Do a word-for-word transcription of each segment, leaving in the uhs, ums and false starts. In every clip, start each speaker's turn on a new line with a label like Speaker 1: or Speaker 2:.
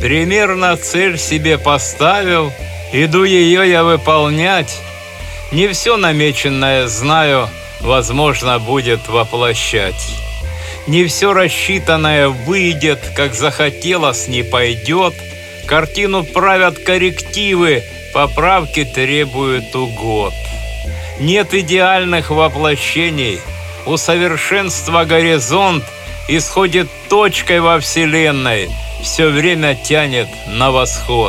Speaker 1: Примерно цель себе поставил, иду ее я выполнять. Не все намеченное знаю, возможно, будет воплощать. Не все рассчитанное выйдет, как захотелось, не пойдет. Картину правят коррективы, поправки требуют угод. Нет идеальных воплощений, у совершенства горизонт исходит точкой во вселенной, все время тянет на восход.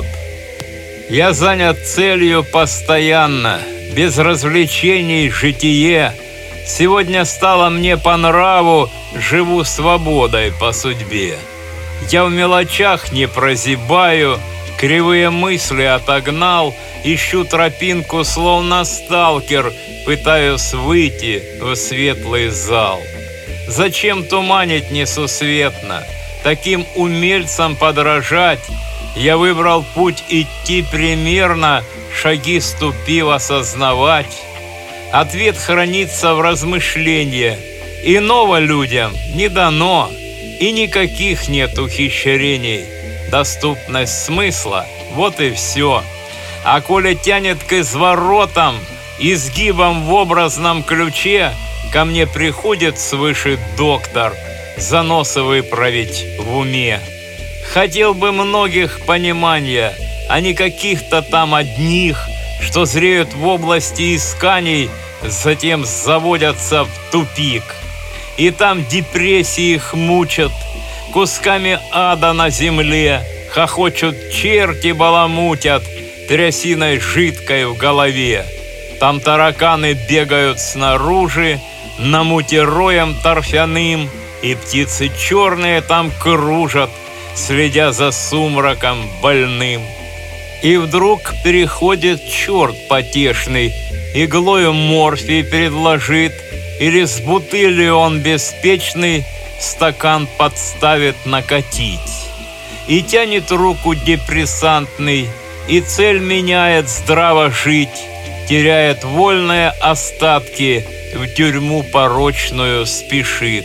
Speaker 1: Я занят целью постоянно, без развлечений житие. Сегодня стало мне по нраву, живу свободой по судьбе. Я в мелочах не прозябаю, кривые мысли отогнал, ищу тропинку, словно сталкер, пытаюсь выйти в светлый зал. Зачем туманить несусветно, таким умельцам подражать? Я выбрал путь идти примерно, шаги ступив осознавать. Ответ хранится в размышлении, иного людям не дано, и никаких нет ухищрений. Доступность смысла – вот и все. А коли тянет к изворотам, изгибам в образном ключе, ко мне приходит свыше доктор, заносы выправить в уме. Хотел бы многих понимания, а не каких-то там одних, что зреют в области исканий, затем заводятся в тупик. И там депрессии их мучат, кусками ада на земле, хохочут черти, баламутят, трясиной жидкой в голове. Там тараканы бегают снаружи, на муте роем торфяным, и птицы черные там кружат, следя за сумраком больным. И вдруг переходит черт потешный, иглою морфий предложит, или с бутылью он беспечный стакан подставит накатить. И тянет руку депрессантный, и цель меняет здраво жить, теряет вольные остатки, в тюрьму порочную спешит.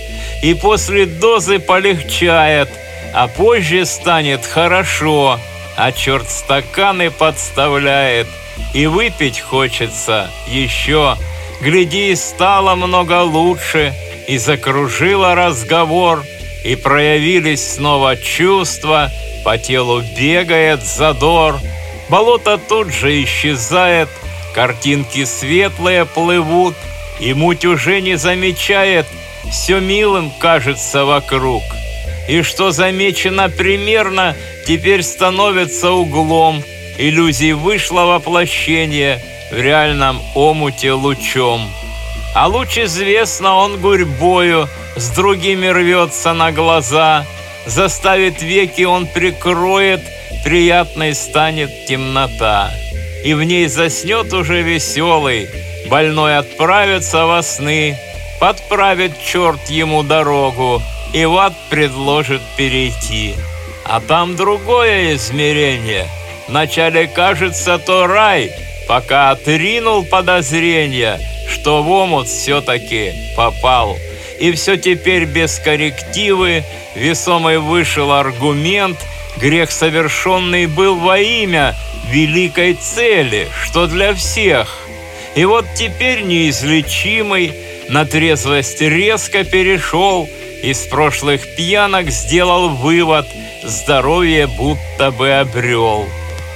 Speaker 1: И после дозы полегчает, а позже станет хорошо, а черт стаканы подставляет, и выпить хочется еще. Гляди, и стало много лучше, и закружило разговор, и проявились снова чувства, по телу бегает задор. Болото тут же исчезает, картинки светлые плывут, и муть уже не замечает, все милым кажется вокруг. И что замечено примерно, теперь становится углом. Иллюзий вышло воплощение в реальном омуте лучом. А луч известно, он гурьбою с другими рвется на глаза, заставит веки он прикроет, приятной станет темнота. И в ней заснет уже веселый, больной отправится во сны, подправит черт ему дорогу и в ад предложит перейти. А там другое измерение. Вначале кажется то рай, пока отринул подозрения, что в омут все-таки попал. И все теперь без коррективы, весомый вышел аргумент, грех совершенный был во имя великой цели, что для всех. И вот теперь неизлечимый на трезвость резко перешел, из прошлых пьянок сделал вывод, здоровье будто бы обрел.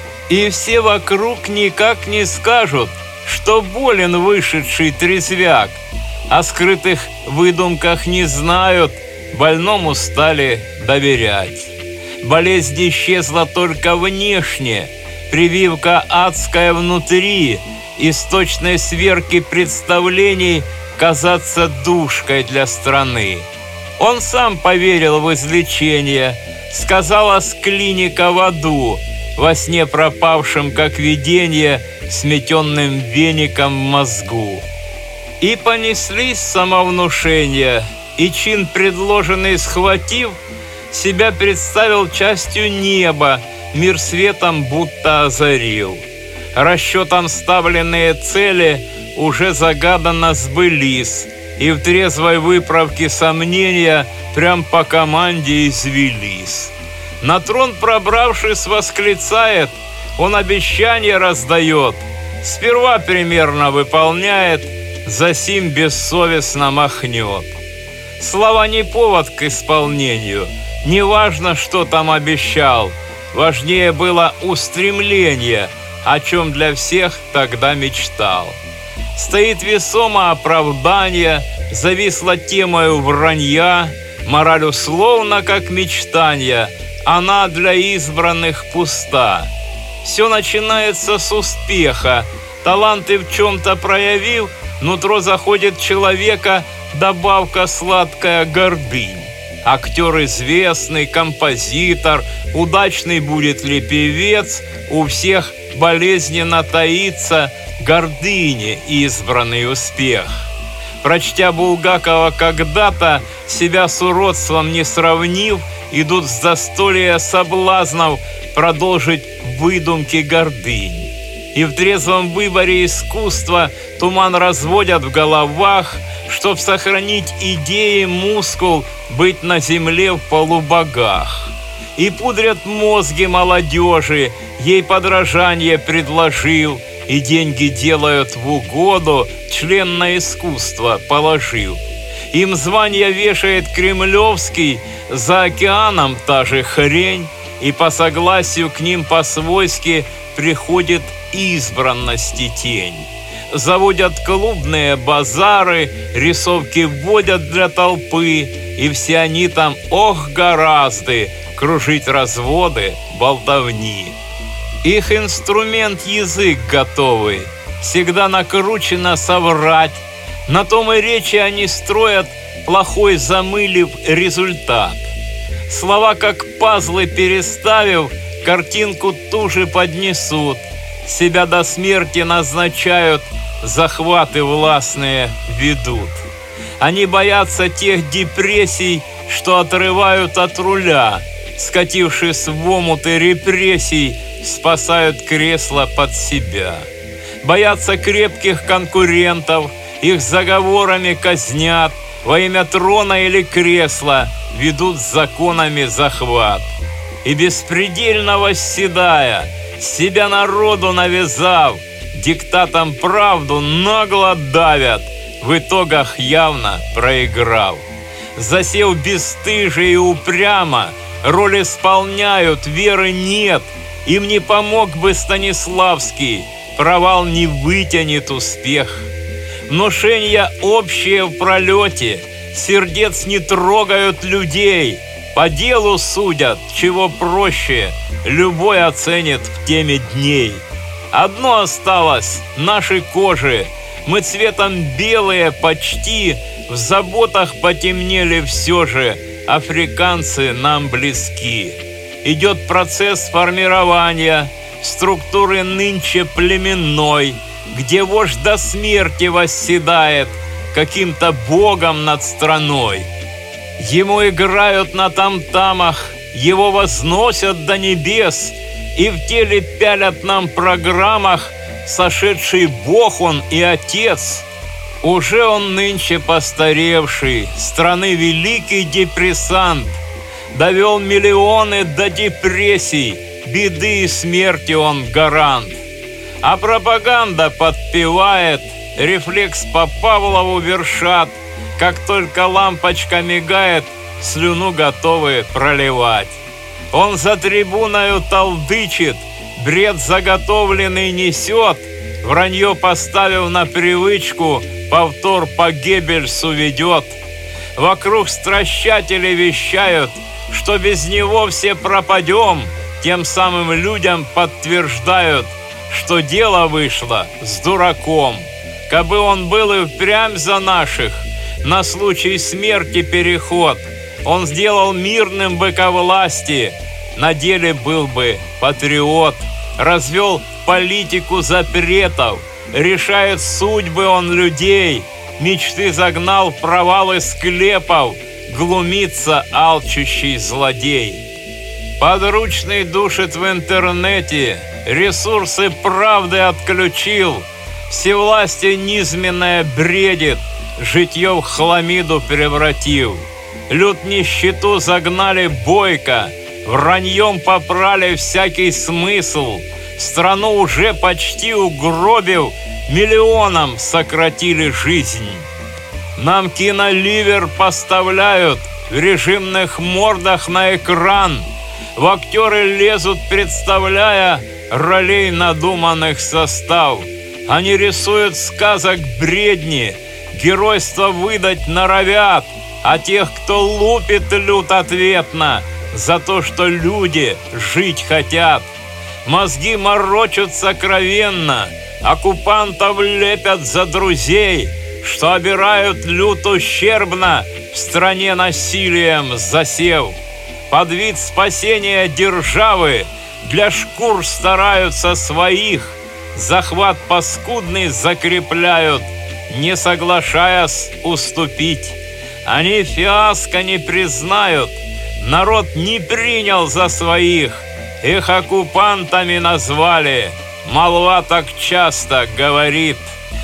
Speaker 1: И все вокруг никак не скажут, что болен вышедший трезвяк, о скрытых выдумках не знают, больному стали доверять. Болезнь исчезла только внешне, прививка адская внутри, из точной сверки представлений казаться душкой для страны. Он сам поверил в излечение, сказалась клиника в аду, во сне пропавшим, как видение, сметенным веником в мозгу. И понеслись самовнушения, и чин, предложенный схватив, себя представил частью неба, мир светом будто озарил. Расчетом ставленные цели уже загаданно сбылись, и в трезвой выправке сомнения прям по команде извелись. На трон пробравшись, восклицает, он обещание раздает, сперва примерно выполняет, засим бессовестно махнет. Слова не повод к исполнению, не важно, что там обещал, важнее было устремление, о чем для всех тогда мечтал. Стоит весомо оправдание, зависла темою вранья, мораль условно, как мечтанье, она для избранных пуста. Все начинается с успеха, таланты в чем-то проявил, нутро заходит человека, добавка сладкая гордынь. Актер известный, композитор, удачный будет ли певец, у всех болезненно таится гордыне избранный успех. Прочтя Булгакова когда-то, себя с уродством не сравнив, идут с застолья соблазнов продолжить выдумки гордынь. И в трезвом выборе искусства туман разводят в головах, чтоб сохранить идеи мускул, быть на земле в полубогах. И пудрят мозги молодежи, ей подражание предложил, и деньги делают в угоду, член на искусство положил. Им звания вешает кремлевский, за океаном та же хрень, и по согласию к ним по-свойски приходит избранности тень. Заводят клубные базары, рисовки вводят для толпы, и все они там, ох, гораздо, кружить разводы, болтовни. Их инструмент язык готовый, всегда накручено соврать. На том и речи они строят, плохой замылив результат. Слова, как пазлы переставив, картинку ту же поднесут. Себя до смерти назначают, захваты властные ведут. Они боятся тех депрессий, что отрывают от руля. Скатившись в омуты репрессий, спасают кресло под себя. Боятся крепких конкурентов, их заговорами казнят, во имя трона или кресла ведут законами захват. И беспредельно восседая, себя народу навязав, диктатом правду нагло давят, в итогах явно проиграв. Засев бесстыже и упрямо, роль исполняют, веры нет, им не помог бы Станиславский, провал не вытянет успех. Внушения общие в пролете, сердец не трогают людей, по делу судят, чего проще, любой оценит в теме дней. Одно осталось, наши кожи, мы цветом белые почти, в заботах потемнели все же, африканцы нам близки. Идет процесс формирования структуры нынче племенной, где вождь до смерти восседает каким-то богом над страной. Ему играют на там-тамах, его возносят до небес, и в теле пялят нам программах сошедший бог он и отец. Уже он нынче постаревший, страны великий депрессант, довел миллионы до депрессий, беды и смерти он гарант. А пропаганда подпевает, рефлекс по Павлову вершат, как только лампочка мигает, слюну готовы проливать. Он за трибуною толдычит, бред заготовленный несет, вранье поставив на привычку, повтор по Геббельсу ведет. Вокруг стращатели вещают, что без него все пропадем, тем самым людям подтверждают, что дело вышло с дураком. Кабы он был и впрямь за наших, на случай смерти переход, он сделал мирным быковласти, на деле был бы патриот, развел политику запретов, решает судьбы он людей, мечты загнал в провалы склепов, глумится алчущий злодей. Подручный душит в интернете, ресурсы правды отключил, всевластие низменное бредит, житье в хламиду превратил. Люд нищету загнали бойко, враньем попрали всякий смысл, страну уже почти угробив, миллионам сократили жизнь. Нам киноливер поставляют в режимных мордах на экран, в актеры лезут, представляя ролей надуманных состав. Они рисуют сказок бредни, геройство выдать норовят, а тех, кто лупит, лют ответно за то, что люди жить хотят. Мозги морочат сокровенно, оккупантов лепят за друзей, что обирают люд ущербно, в стране насилием засев. Под вид спасения державы для шкур стараются своих, захват паскудный закрепляют, не соглашаясь уступить. Они фиаско не признают, народ не принял за своих, их оккупантами назвали, молва так часто говорит.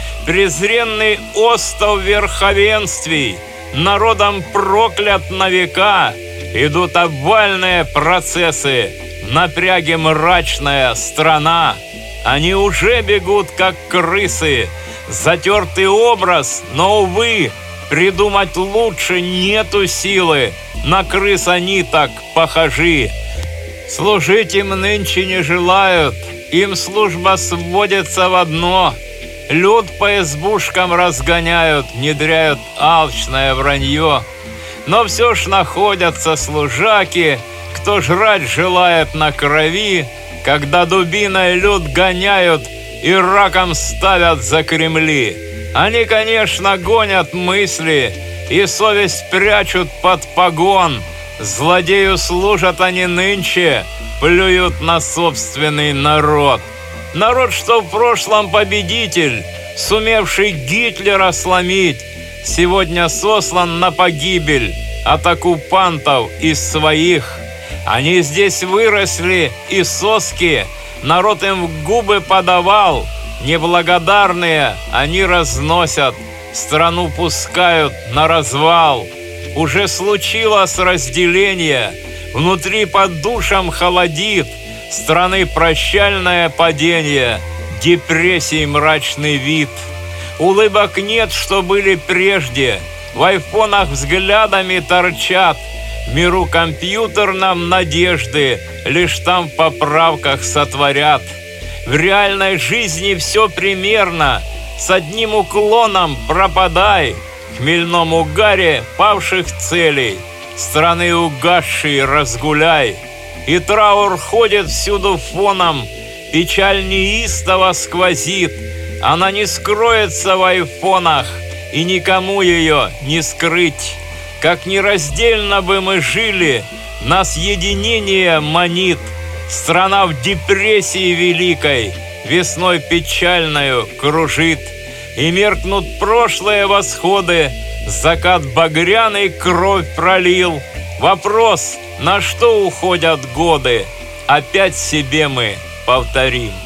Speaker 1: Презренный остов верховенствий, народом проклят на века, идут обвальные процессы, напряги мрачная страна. Они уже бегут, как крысы, затертый образ, но, увы, придумать лучше нету силы, на крыс они так похожи. Служить им нынче не желают, им служба сводится в одно. Люд по избушкам разгоняют, внедряют алчное вранье. Но все ж находятся служаки, кто жрать желает на крови, когда дубиной люд гоняют и раком ставят за Кремли. Они, конечно, гонят мысли и совесть прячут под погон. Злодею служат они нынче, плюют на собственный народ. Народ, что в прошлом победитель, сумевший Гитлера сломить, сегодня сослан на погибель от оккупантов из своих. Они здесь выросли, и соски народ им в губы подавал. Неблагодарные они разносят, страну пускают на развал. Уже случилось разделение, внутри под душем холодит, страны прощальное падение, депрессий мрачный вид. Улыбок нет, что были прежде, в айфонах взглядами торчат. В миру компьютерном надежды лишь там в поправках сотворят. В реальной жизни все примерно, с одним уклоном пропадай. В хмельном угаре павших целей страны угасшей разгуляй. И траур ходит всюду фоном, печаль неистово сквозит. Она не скроется в айфонах, и никому ее не скрыть. Как нераздельно бы мы жили, нас единение манит. Страна в депрессии великой, весной печальною кружит. И меркнут прошлые восходы, закат багряный кровь пролил. Вопрос, на что уходят годы, опять себе мы повторим.